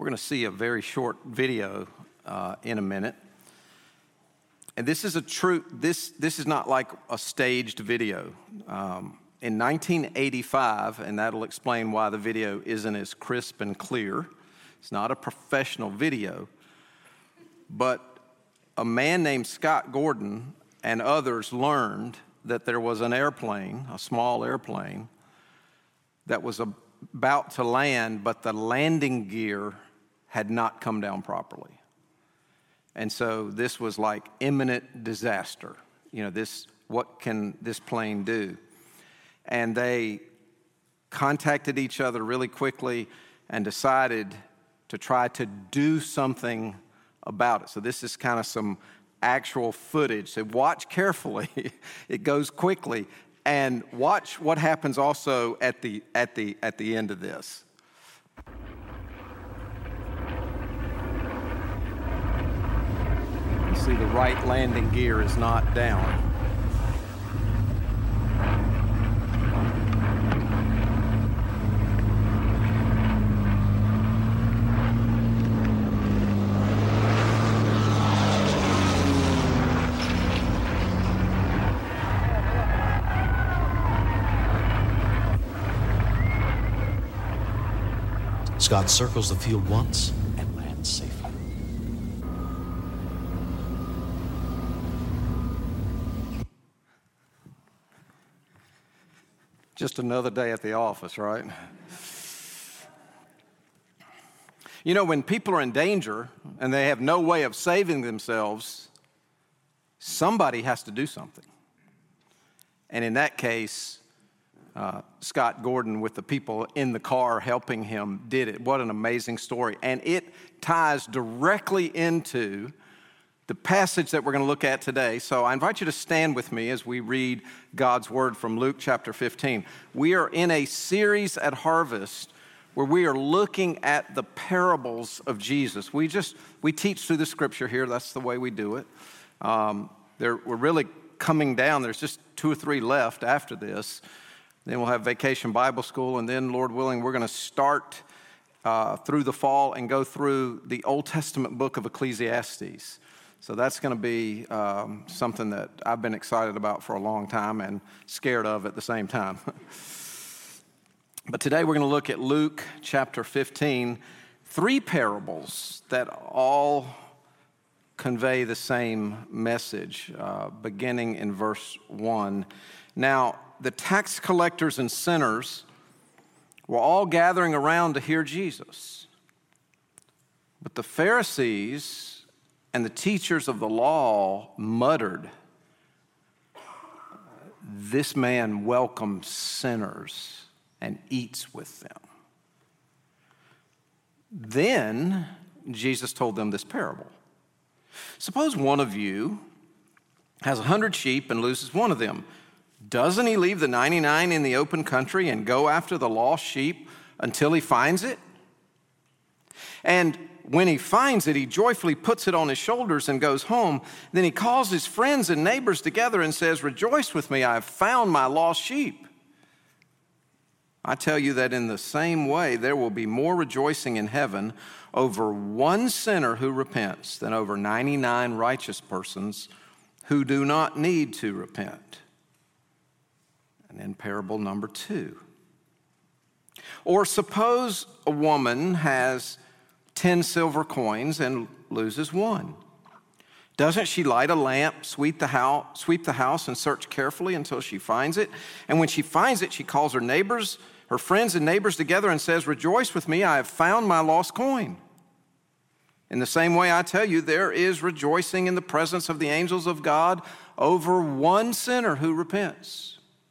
We're going to see a very short video in a minute. And this is this is not like a staged video. In 1985, and that'll explain why the video isn't as crisp and clear. It's not a professional video, but a man named Scott Gordon and others learned that there was an airplane, a small airplane, that was about to land, but the landing gear had not come down properly. And so this was like imminent disaster. What can this plane do? And they contacted each other really quickly and decided to try to do something about it. So this is kind of some actual footage. So watch carefully. It goes quickly. And watch what happens also at the end of this. You see the right landing gear is not down. Scott circles the field once and lands safely. Just another day at the office, right? When people are in danger and they have no way of saving themselves, somebody has to do something. And in that case, Scott Gordon, with the people in the car helping him, did it. What an amazing story. And it ties directly into the passage that we're going to look at today. So I invite you to stand with me as we read God's word from Luke chapter 15. We are in a series at Harvest where we are looking at the parables of Jesus. We teach through the scripture here. That's the way we do it. We're really coming down. There's just 2 or 3 left after this. Then we'll have Vacation Bible School, and then, Lord willing, we're going to start through the fall and go through the Old Testament book of Ecclesiastes. So that's going to be something that I've been excited about for a long time and scared of at the same time. But today we're going to look at Luke chapter 15, 3 parables that all convey the same message, beginning in verse 1. Now, the tax collectors and sinners were all gathering around to hear Jesus. But the Pharisees and the teachers of the law muttered, "This man welcomes sinners and eats with them." Then Jesus told them this parable. Suppose one of you has 100 sheep and loses one of them. Doesn't he leave the 99 in the open country and go after the lost sheep until he finds it? And when he finds it, he joyfully puts it on his shoulders and goes home. Then he calls his friends and neighbors together and says, "Rejoice with me, I have found my lost sheep." I tell you that in the same way, there will be more rejoicing in heaven over one sinner who repents than over 99 righteous persons who do not need to repent. And then parable number 2. Or suppose a woman has 10 silver coins and loses one. Doesn't she light a lamp, sweep the house, and search carefully until she finds it? And when she finds it, she calls her friends and neighbors together and says, "Rejoice with me, I have found my lost coin." In the same way, I tell you, there is rejoicing in the presence of the angels of God over one sinner who repents.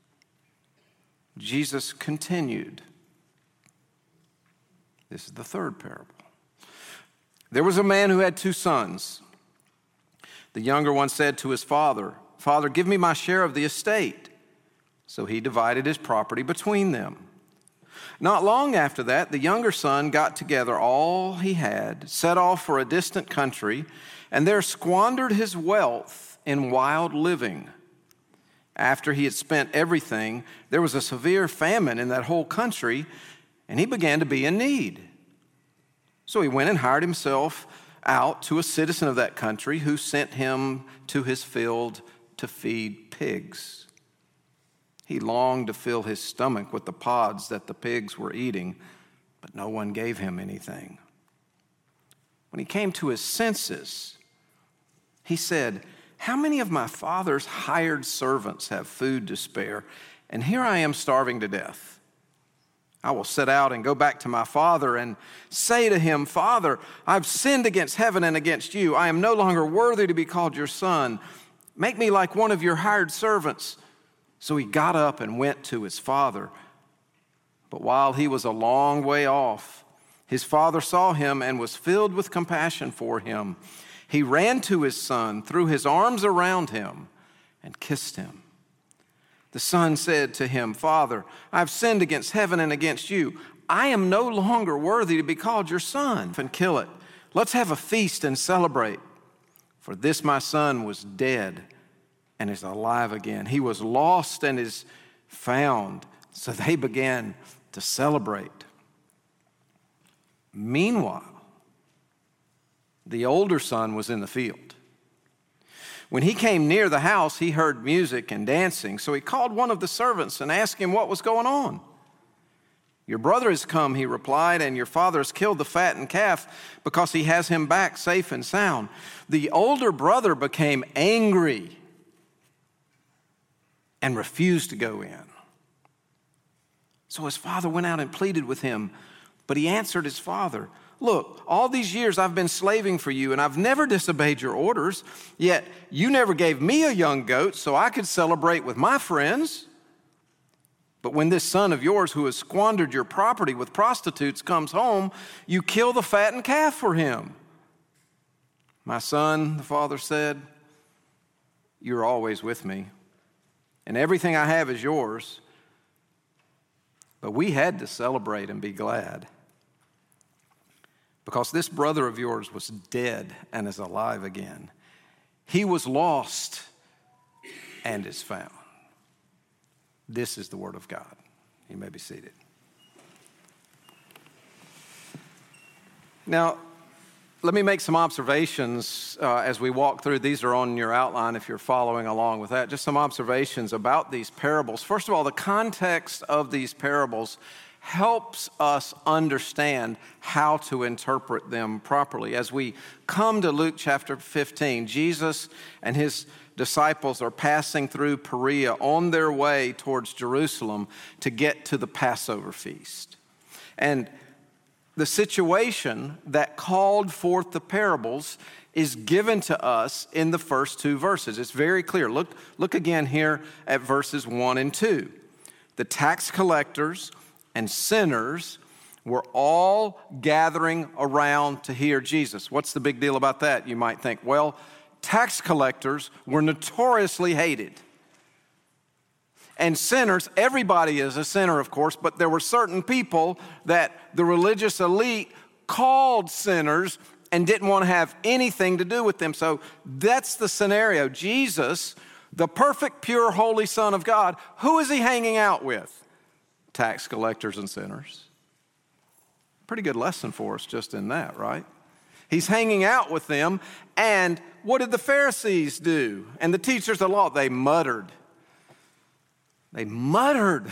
Jesus continued. This is the 3rd parable. There was a man who had 2 sons. The younger one said to his father, "Father, give me my share of the estate." So he divided his property between them. Not long after that, the younger son got together all he had, set off for a distant country, and there squandered his wealth in wild living. After he had spent everything, there was a severe famine in that whole country, and he began to be in need. So he went and hired himself out to a citizen of that country who sent him to his field to feed pigs. He longed to fill his stomach with the pods that the pigs were eating, but no one gave him anything. When he came to his senses, he said, "How many of my father's hired servants have food to spare, and here I am starving to death? I will set out and go back to my father and say to him, 'Father, I've sinned against heaven and against you. I am no longer worthy to be called your son. Make me like one of your hired servants.' So he got up and went to his father. But while he was a long way off, his father saw him and was filled with compassion for him. He ran to his son, threw his arms around him, and kissed him. The son said to him, 'Father, I've sinned against heaven and against you. I am no longer worthy to be called your son.' And kill it. Let's have a feast and celebrate. For this my son was dead and is alive again. He was lost and is found." So they began to celebrate. Meanwhile, the older son was in the field. When he came near the house, he heard music and dancing. So he called one of the servants and asked him what was going on. "Your brother has come," he replied, "and your father has killed the fattened calf because he has him back safe and sound." The older brother became angry and refused to go in. So his father went out and pleaded with him, but he answered his father, "Look, all these years I've been slaving for you, and I've never disobeyed your orders, yet you never gave me a young goat so I could celebrate with my friends. But when this son of yours who has squandered your property with prostitutes comes home, you kill the fattened calf for him." "My son," the father said, "you're always with me, and everything I have is yours. But we had to celebrate and be glad, because this brother of yours was dead and is alive again. He was lost and is found." This is the word of God. You may be seated. Now, let me make some observations as we walk through. These are on your outline if you're following along with that. Just some observations about these parables. First of all, the context of these parables helps us understand how to interpret them properly. As we come to Luke chapter 15, Jesus and his disciples are passing through Perea on their way towards Jerusalem to get to the Passover feast. And the situation that called forth the parables is given to us in the first two verses. It's very clear. Look again here at verses 1 and 2. The tax collectors and sinners were all gathering around to hear Jesus. What's the big deal about that, you might think? Well, tax collectors were notoriously hated. And sinners, everybody is a sinner, of course, but there were certain people that the religious elite called sinners and didn't want to have anything to do with them. So that's the scenario. Jesus, the perfect, pure, holy Son of God, who is he hanging out with? Tax collectors and sinners. Pretty good lesson for us just in that, right? He's hanging out with them, and what did the Pharisees do? And the teachers of the law, they muttered. They muttered.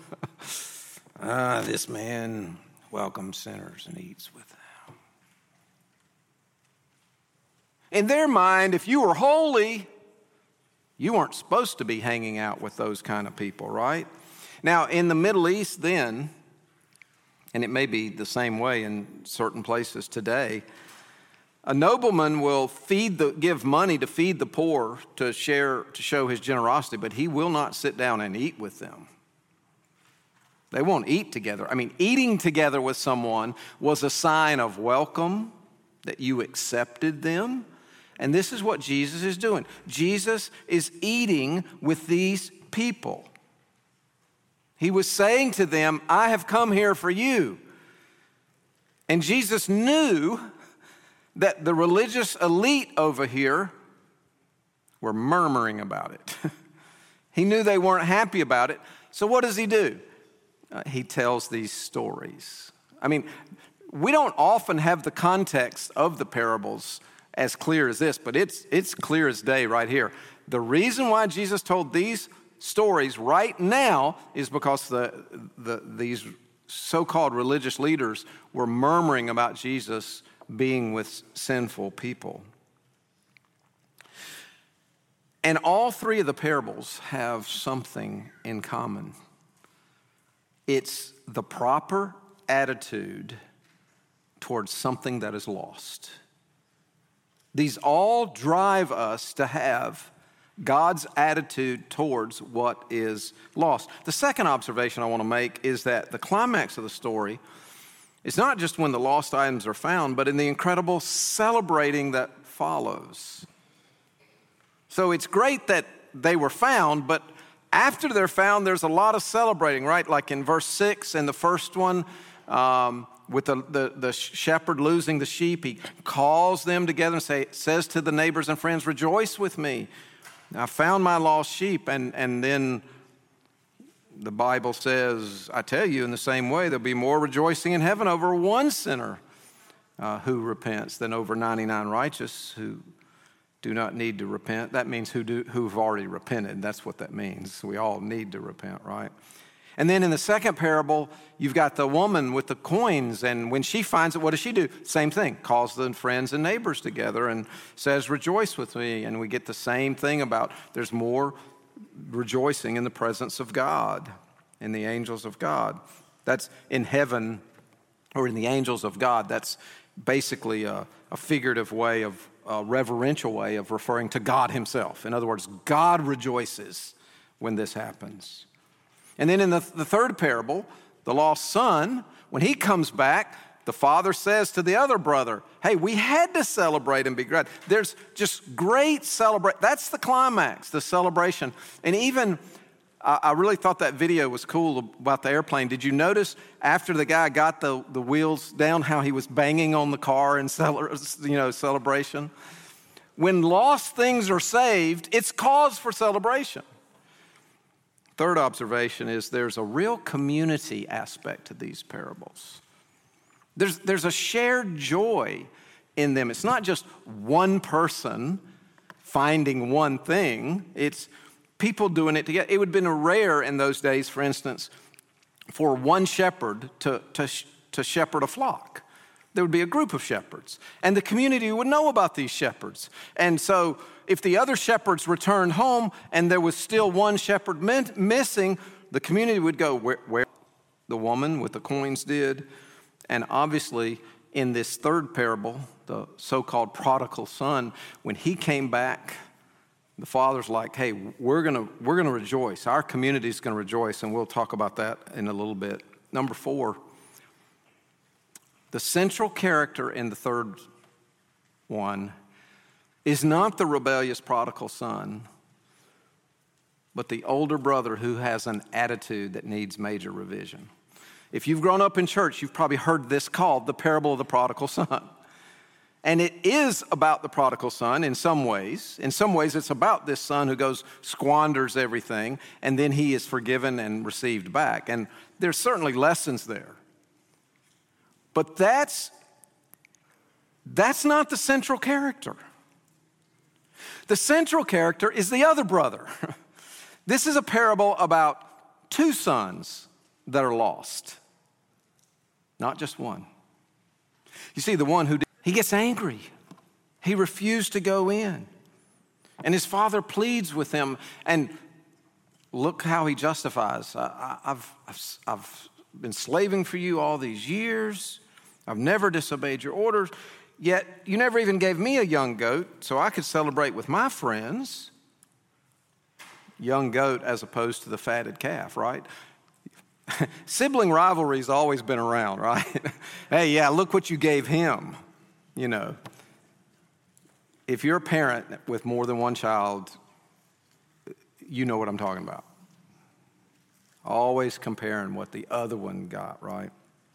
This man welcomes sinners and eats with them. In their mind, if you were holy, you weren't supposed to be hanging out with those kind of people, right? Now, in the Middle East then, and it may be the same way in certain places today, a nobleman will give money to feed the poor to show his generosity, but he will not sit down and eat with them. They won't eat together. I mean, eating together with someone was a sign of welcome, that you accepted them. And this is what Jesus is doing. Jesus is eating with these people. He was saying to them, I have come here for you. And Jesus knew that the religious elite over here were murmuring about it. He knew they weren't happy about it. So what does he do? He tells these stories. I mean, We don't often have the context of the parables as clear as this, but it's clear as day right here. The reason why Jesus told these stories right now is because these so-called religious leaders were murmuring about Jesus being with sinful people. And all three of the parables have something in common. It's the proper attitude towards something that is lost. These all drive us to have God's attitude towards what is lost. The second observation I want to make is that the climax of the story is not just when the lost items are found, but in the incredible celebrating that follows. So it's great that they were found, but after they're found, there's a lot of celebrating, right? Like in verse 6 and the first one, with the shepherd losing the sheep, he calls them together and says to the neighbors and friends, rejoice with me. I found my lost sheep. And then the Bible says, I tell you in the same way, there'll be more rejoicing in heaven over one sinner who repents than over 99 righteous who do not need to repent. That means who've already repented. That's what that means. We all need to repent, right? And then in the second parable, you've got the woman with the coins, and when she finds it, what does she do? Same thing, calls the friends and neighbors together and says, rejoice with me. And we get the same thing about there's more rejoicing in the presence of God, in the angels of God. That's in heaven, or in the angels of God. That's basically a figurative way of, a reverential way of referring to God himself. In other words, God rejoices when this happens. And then in the third parable, the lost son, when he comes back, the father says to the other brother, hey, we had to celebrate and be glad. There's just great celebration. That's the climax, the celebration. And even, I really thought that video was cool about the airplane. Did you notice after the guy got the wheels down, how he was banging on the car in celebration? When lost things are saved, it's cause for celebration. Third observation is there's a real community aspect to these parables. There's a shared joy in them. It's not just one person finding one thing. It's people doing it together. It would have been rare in those days, for instance, for one shepherd to shepherd a flock. There would be a group of shepherds, and the community would know about these shepherds. And so if the other shepherds returned home and there was still one shepherd missing, the community would go, where the woman with the coins did. And obviously, in this third parable, the so-called prodigal son, when he came back, the father's like, hey, we're gonna rejoice. Our community's gonna rejoice, and we'll talk about that in a little bit. Number 4, the central character in the third one is not the rebellious prodigal son, but the older brother who has an attitude that needs major revision. If you've grown up in church, you've probably heard this called the parable of the prodigal son. And it is about the prodigal son in some ways. In some ways, it's about this son who squanders everything, and then he is forgiven and received back. And there's certainly lessons there. But that's not the central character. The central character is the other brother. This is a parable about 2 sons that are lost, not just one. You see, the one he gets angry. He refused to go in. And his father pleads with him, and look how he justifies. I've been slaving for you all these years. I've never disobeyed your orders, yet you never even gave me a young goat so I could celebrate with my friends. Young goat as opposed to the fatted calf, right? Sibling rivalry's always been around, right? Hey, yeah, look what you gave him. You know, if you're a parent with more than one child, you know what I'm talking about. Always comparing what the other one got, right?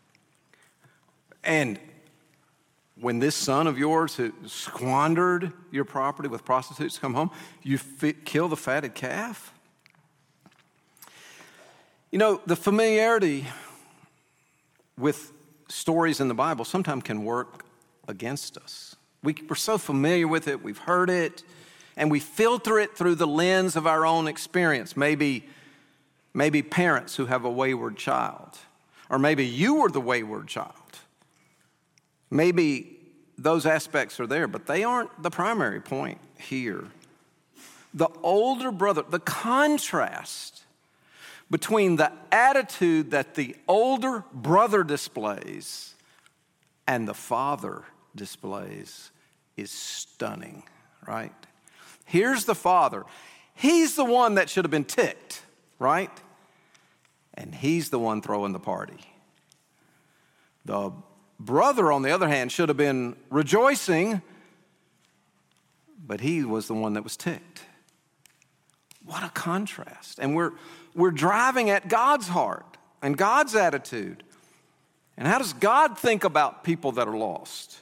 And when this son of yours who squandered your property with prostitutes come home, you kill the fatted calf? You know, the familiarity with stories in the Bible sometimes can work against us. We're so familiar with it, we've heard it, and we filter it through the lens of our own experience. Maybe parents who have a wayward child, or maybe you were the wayward child. Maybe those aspects are there, but they aren't the primary point here. The older brother, the contrast between the attitude that the older brother displays and the father displays is stunning, right? Here's the father. He's the one that should have been ticked, right? And he's the one throwing the party. The brother, on the other hand, should have been rejoicing, but he was the one that was ticked. What a contrast. And we're driving at God's heart and God's attitude. And how does God think about people that are lost?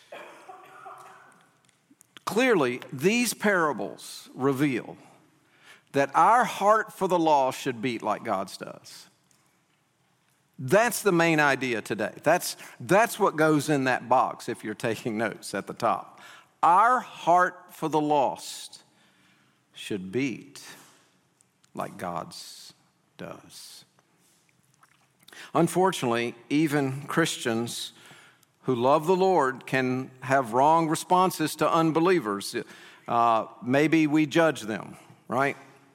Clearly, these parables reveal that our heart for the lost should beat like God's does. That's the main idea today. That's what goes in that box if you're taking notes at the top. Our heart for the lost should beat like God's does. Unfortunately, even Christians who love the Lord can have wrong responses to unbelievers. Maybe we judge them, right?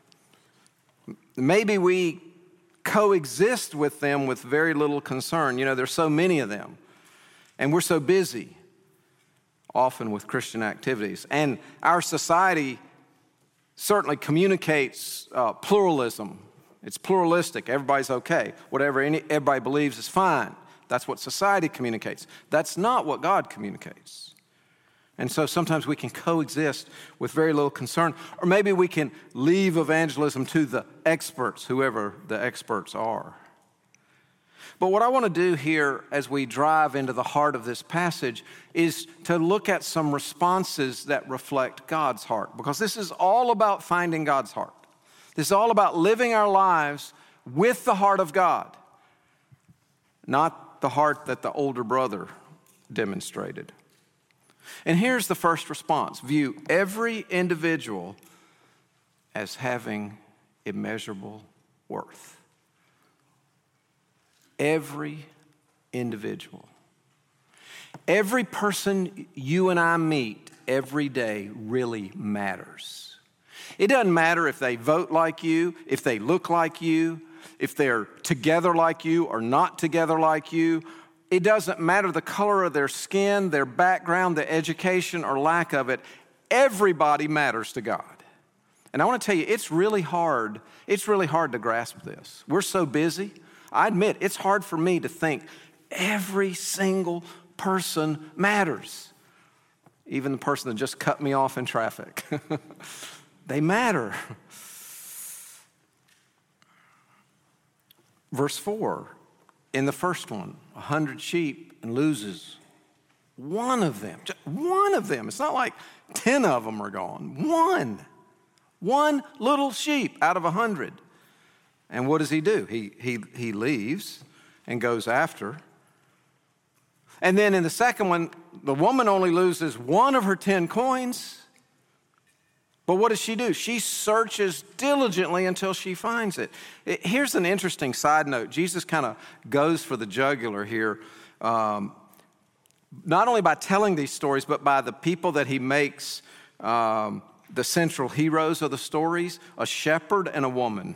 Maybe we coexist with them with very little concern. You know, there's so many of them, and we're so busy often with Christian activities. And our society certainly communicates pluralism. It's pluralistic. Everybody's okay. Whatever everybody believes is fine. That's what society communicates. That's not what God communicates. And so sometimes we can coexist with very little concern, or maybe we can leave evangelism to the experts, whoever the experts are. But what I want to do here as we drive into the heart of this passage is to look at some responses that reflect God's heart, because this is all about finding God's heart. This is all about living our lives with the heart of God, not the heart that the older brother demonstrated. And here's the first response. View every individual as having immeasurable worth. Every individual. Every person you and I meet every day really matters. It doesn't matter if they vote like you, if they look like you, if they're together like you or not together like you. It doesn't matter the color of their skin, their background, their education, or lack of it. Everybody matters to God. And I want to tell you, it's really hard to grasp this. We're so busy. I admit, it's hard for me to think every single person matters. Even the person that just cut me off in traffic. They matter. Verse 4, in the first one, 100 sheep and loses one of them. Just one of them. It's not like 10 of them are gone. One little sheep out of 100. And what does he do? He leaves and goes after. And then in the second one, the woman only loses one of her 10 coins. But what does she do? She searches diligently until she finds it. Here's an interesting side note. Jesus kind of goes for the jugular here, not only by telling these stories, but by the people that he makes the central heroes of the stories, a shepherd and a woman.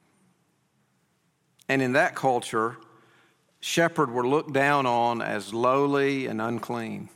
And in that culture, shepherds were looked down on as lowly and unclean.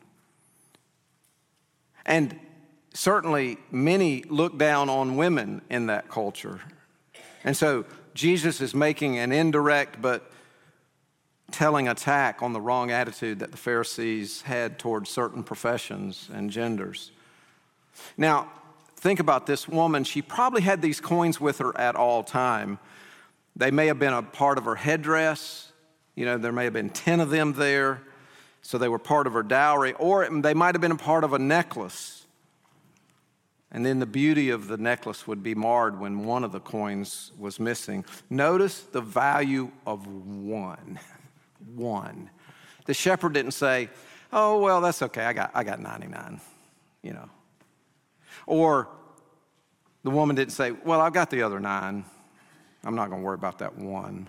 And certainly, many look down on women in that culture. And so Jesus is making an indirect but telling attack on the wrong attitude that the Pharisees had towards certain professions and genders. Now, think about this woman. She probably had these coins with her at all time. They may have been a part of her headdress. You know, there may have been 10 of them there, so they were part of her dowry. Or they might have been a part of a necklace. And then the beauty of the necklace would be marred when one of the coins was missing. Notice the value of one. The shepherd didn't say, oh, well, that's okay, I got 99, you know. Or the woman didn't say, well, I've got the other 9. I'm not going to worry about that one.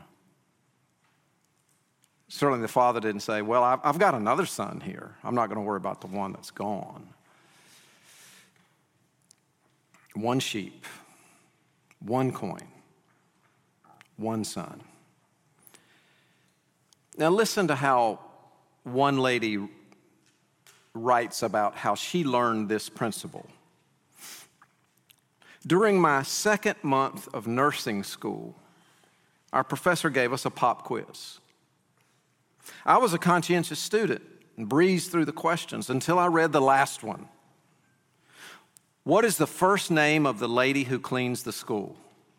Certainly the father didn't say, well, I've got another son here. I'm not going to worry about the one that's gone. One sheep, one coin, one son. Now listen to how one lady writes about how she learned this principle. During my second month of nursing school, our professor gave us a pop quiz. I was a conscientious student and breezed through the questions until I read the last one. What is the first name of the lady who cleans the school?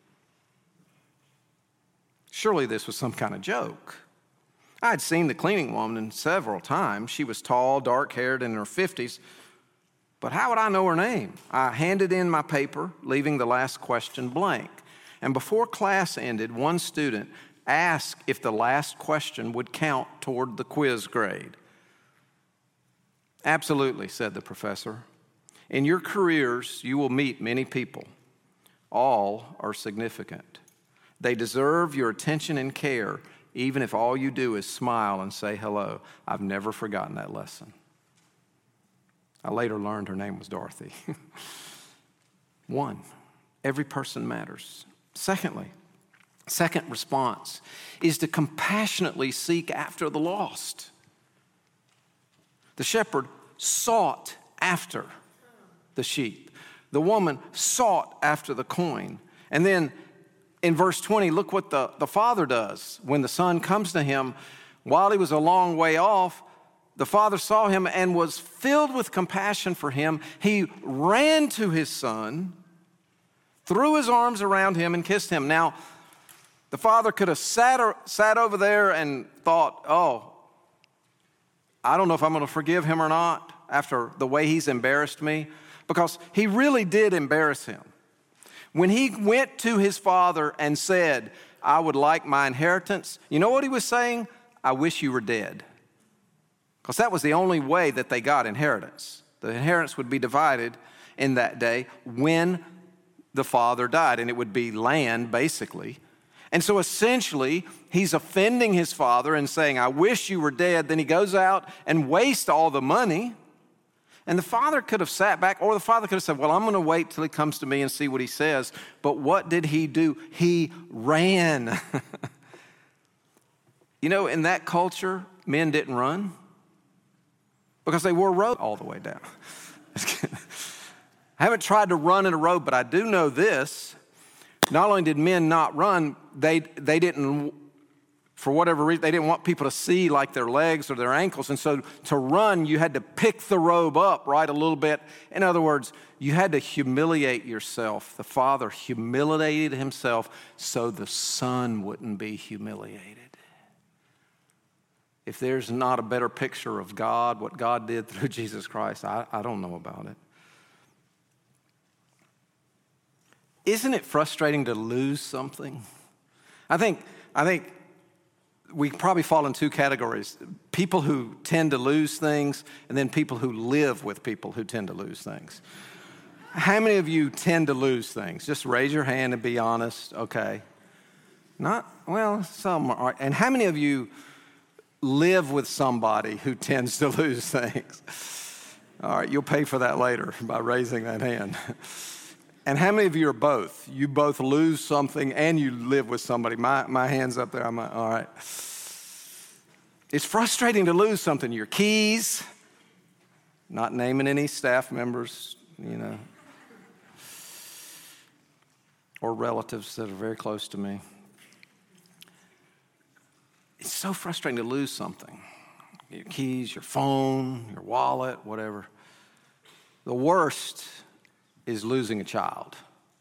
Surely this was some kind of joke. I had seen the cleaning woman several times. She was tall, dark-haired, in her 50s. But how would I know her name? I handed in my paper, leaving the last question blank. And before class ended, one student asked if the last question would count toward the quiz grade. Absolutely, said the professor. In your careers, you will meet many people. All are significant. They deserve your attention and care, even if all you do is smile and say hello. I've never forgotten that lesson. I later learned her name was Dorothy. 1, every person matters. Second response is to compassionately seek after the lost. The shepherd sought after the sheep. The woman sought after the coin. And then in verse 20, look what the father does. When the son comes to him, while he was a long way off, the father saw him and was filled with compassion for him. He ran to his son, threw his arms around him, and kissed him. Now, the father could have sat over there and thought, oh, I don't know if I'm going to forgive him or not after the way he's embarrassed me, because he really did embarrass him. When he went to his father and said, I would like my inheritance, you know what he was saying? I wish you were dead. Because that was the only way that they got inheritance. The inheritance would be divided in that day when the father died, and it would be land, basically. And so essentially, he's offending his father and saying, I wish you were dead. Then he goes out and wastes all the money. And the father could have sat back, or the father could have said, well, I'm going to wait till he comes to me and see what he says. But what did he do? He ran. You know, in that culture, men didn't run because they wore robes all the way down. I haven't tried to run in a robe, but I do know this. Not only did men not run, they didn't, for whatever reason, they didn't want people to see like their legs or their ankles. And so to run, you had to pick the robe up, right, a little bit. In other words, you had to humiliate yourself. The father humiliated himself so the son wouldn't be humiliated. If there's not a better picture of God, what God did through Jesus Christ, I don't know about it. Isn't it frustrating to lose something? I think we probably fall in 2 categories. People who tend to lose things, and then people who live with people who tend to lose things. How many of you tend to lose things? Just raise your hand and be honest, okay. Some are. And how many of you live with somebody who tends to lose things? All right, you'll pay for that later by raising that hand. And how many of you are both? You both lose something and you live with somebody. My hand's up there. I'm like, all right. It's frustrating to lose something. Your keys, not naming any staff members, or relatives that are very close to me. It's so frustrating to lose something. Your keys, your phone, your wallet, whatever. The worst is losing a child.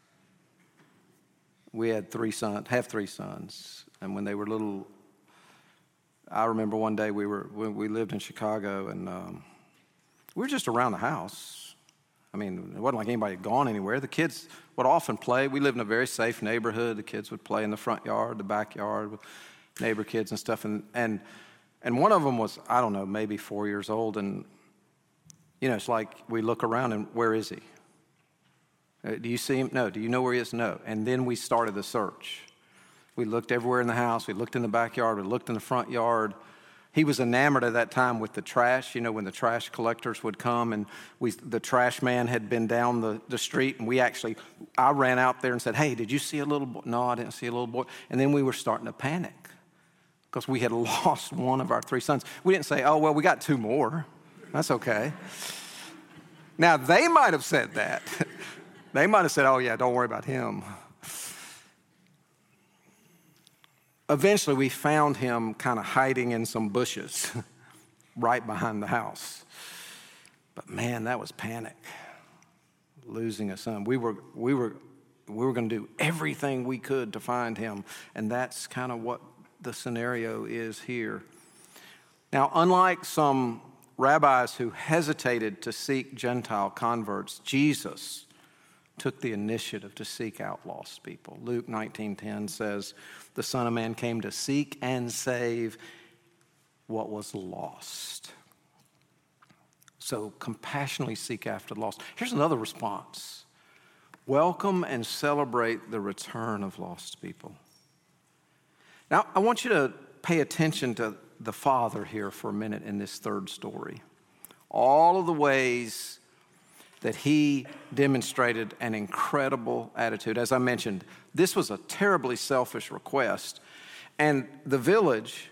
We had 3 sons, and when they were little, I remember one day we lived in Chicago, and we were just around the house. I mean, it wasn't like anybody had gone anywhere. The kids would often play. We lived in a very safe neighborhood. The kids would play in the front yard, the backyard with neighbor kids and stuff, and And one of them was, I don't know, maybe 4 years old. And, it's like we look around and where is he? Do you see him? No. Do you know where he is? No. And then we started the search. We looked everywhere in the house. We looked in the backyard. We looked in the front yard. He was enamored at that time with the trash, when the trash collectors would come, and the trash man had been down the street, and I ran out there and said, hey, did you see a little boy? No, I didn't see a little boy. And then we were starting to panic because we had lost one of our 3 sons. We didn't say, oh, well, we got 2 more. That's okay. Now, they might have said that. They might have said, oh, yeah, don't worry about him. Eventually, we found him kind of hiding in some bushes right behind the house. But man, that was panic, losing a son. We were going to do everything we could to find him, and that's kind of what the scenario is here. Now, unlike some rabbis who hesitated to seek Gentile converts, Jesus took the initiative to seek out lost people. Luke 19:10 says, the Son of Man came to seek and save what was lost. So compassionately seek after the lost. Here's another response. Welcome and celebrate the return of lost people. Now, I want you to pay attention to the Father here for a minute in this third story. All of the ways that he demonstrated an incredible attitude. As I mentioned, this was a terribly selfish request. And the village,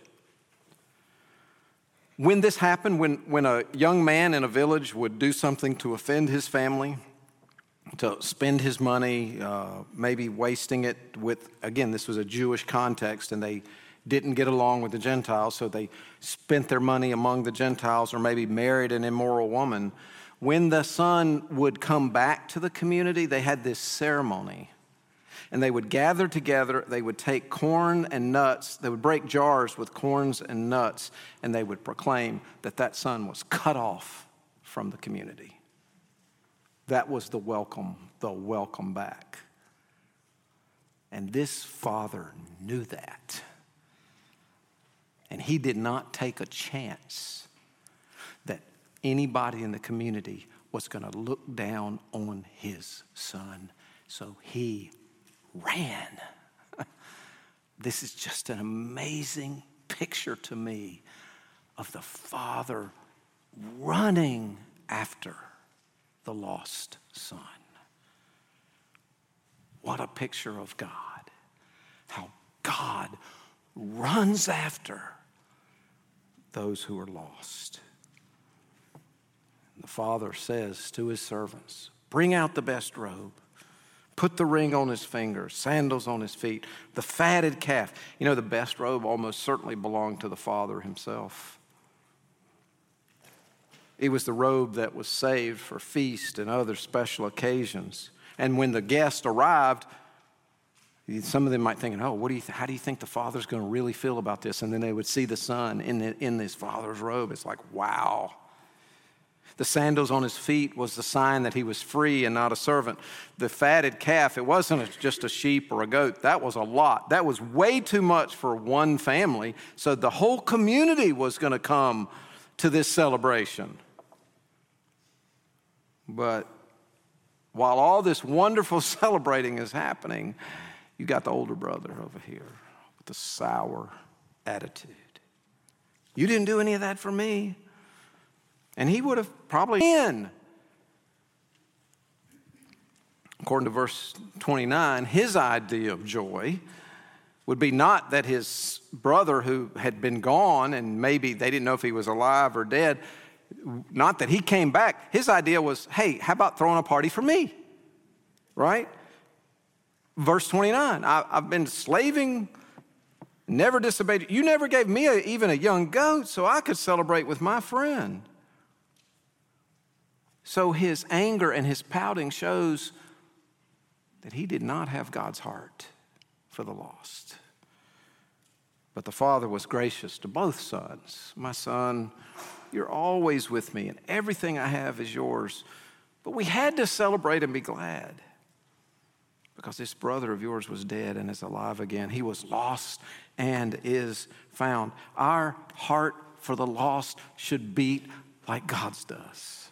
when this happened, when a young man in a village would do something to offend his family, to spend his money, maybe wasting it with, again, this was a Jewish context, and they didn't get along with the Gentiles, so they spent their money among the Gentiles or maybe married an immoral woman. When the son would come back to the community, they had this ceremony. And they would gather together, they would take corn and nuts, they would break jars with corns and nuts, and they would proclaim that son was cut off from the community. That was the welcome back. And this father knew that. And he did not take a chance that anybody in the community was going to look down on his son. So he ran. This is just an amazing picture to me of the Father running after the lost son. What a picture of God. How God runs after those who are lost. The Father says to his servants, bring out the best robe, put the ring on his finger, sandals on his feet, the fatted calf. The best robe almost certainly belonged to the Father himself. It was the robe that was saved for feast and other special occasions. And when the guest arrived, some of them might think, oh, how do you think the Father's going to really feel about this? And then they would see the Son in his Father's robe. It's like, wow. The sandals on his feet was the sign that he was free and not a servant. The fatted calf, it wasn't just a sheep or a goat. That was a lot. That was way too much for one family. So the whole community was going to come to this celebration. But while all this wonderful celebrating is happening, you got the older brother over here with the sour attitude. You didn't do any of that for me. And he would have probably been. According to verse 29, his idea of joy would be not that his brother who had been gone and maybe they didn't know if he was alive or dead, not that he came back. His idea was, hey, how about throwing a party for me? Right? Verse 29, I've been slaving, never disobeyed. You never gave me even a young goat so I could celebrate with my friend. So his anger and his pouting shows that he did not have God's heart for the lost. But the Father was gracious to both sons. My son, you're always with me, and everything I have is yours. But we had to celebrate and be glad because this brother of yours was dead and is alive again. He was lost and is found. Our heart for the lost should beat like God's does.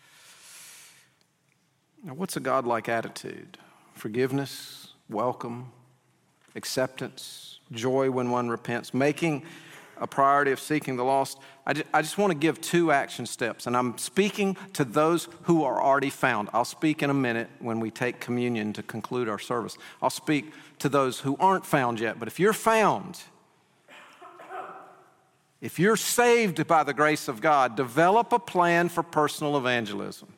Now, what's a God-like attitude? Forgiveness, welcome, acceptance, joy when one repents, making a priority of seeking the lost. I just want to give 2 action steps, and I'm speaking to those who are already found. I'll speak in a minute when we take communion to conclude our service. I'll speak to those who aren't found yet, but if you're found, if you're saved by the grace of God, develop a plan for personal evangelism.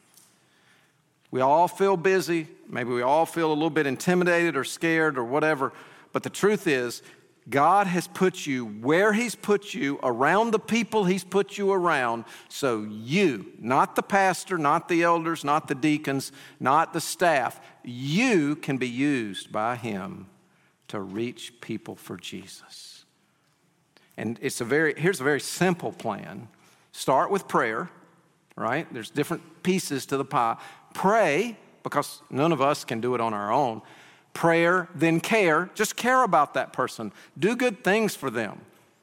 We all feel busy. Maybe we all feel a little bit intimidated or scared or whatever. But the truth is, God has put you where He's put you, around the people He's put you around, so you, not the pastor, not the elders, not the deacons, not the staff, you can be used by Him to reach people for Jesus. And here's a very simple plan. Start with prayer, right? There's different pieces to the pie. Pray, because none of us can do it on our own. Prayer, then care. Just care about that person. Do good things for them.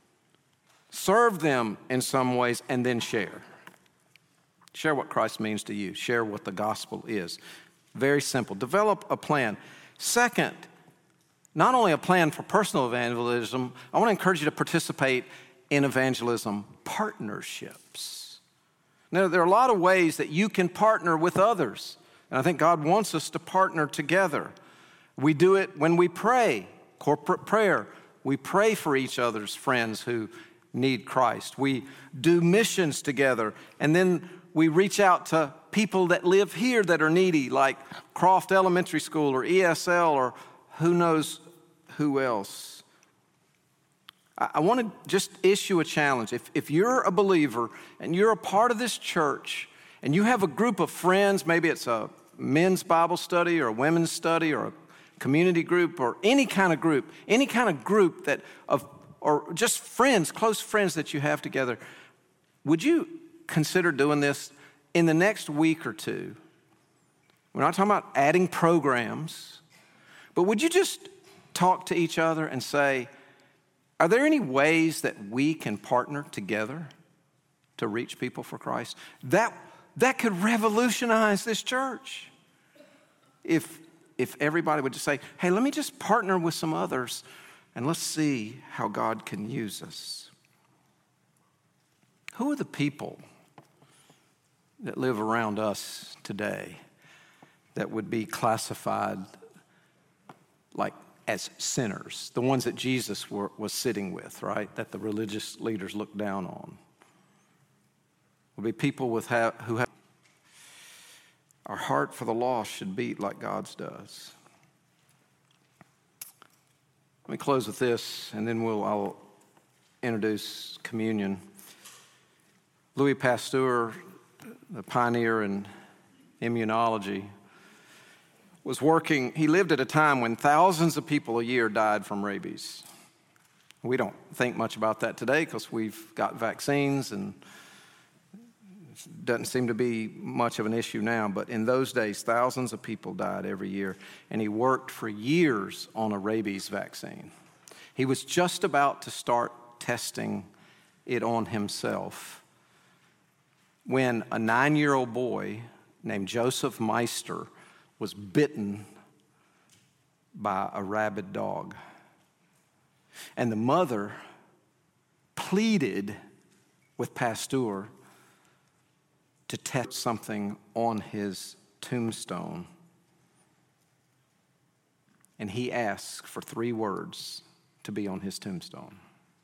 Serve them in some ways, and then share. Share what Christ means to you. Share what the gospel is. Very simple. Develop a plan. Second, not only a plan for personal evangelism, I want to encourage you to participate in evangelism partnerships. Now, there are a lot of ways that you can partner with others, and I think God wants us to partner together. We do it when we pray, corporate prayer. We pray for each other's friends who need Christ. We do missions together, and then we reach out to people that live here that are needy, like Croft Elementary School or ESL or who knows who else. I want to just issue a challenge. If you're a believer and you're a part of this church and you have a group of friends, maybe it's a men's Bible study or a women's study or a community group or any kind of group that or just friends, close friends that you have together, would you consider doing this in the next week or two? We're not talking about adding programs, but would you just talk to each other and say, are there any ways that we can partner together to reach people for Christ? That could revolutionize this church. If everybody would just say, hey, let me just partner with some others and let's see how God can use us. Who are the people that live around us today that would be classified like as sinners, the ones that Jesus was sitting with, right, that the religious leaders looked down on? Will be people who have our heart for the lost should beat like God's does. Let me close with this, and then I'll introduce communion. Louis Pasteur, the pioneer in immunology, was working. He lived at a time when thousands of people a year died from rabies. We don't think much about that today because we've got vaccines and it doesn't seem to be much of an issue now. But in those days, thousands of people died every year, and he worked for years on a rabies vaccine. He was just about to start testing it on himself when a 9-year-old boy named Joseph Meister was bitten by a rabid dog. And the mother pleaded with Pasteur to test something on his tombstone. And he asked for 3 words to be on his tombstone.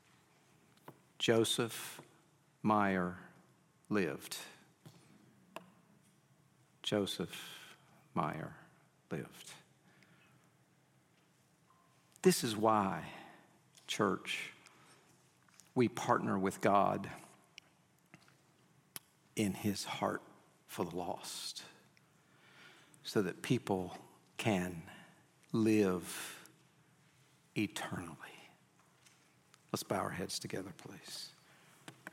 Joseph Meyer lived. Joseph Meyer lived. This is why, church, we partner with God in His heart for the lost, so that people can live eternally. Let's bow our heads together, please.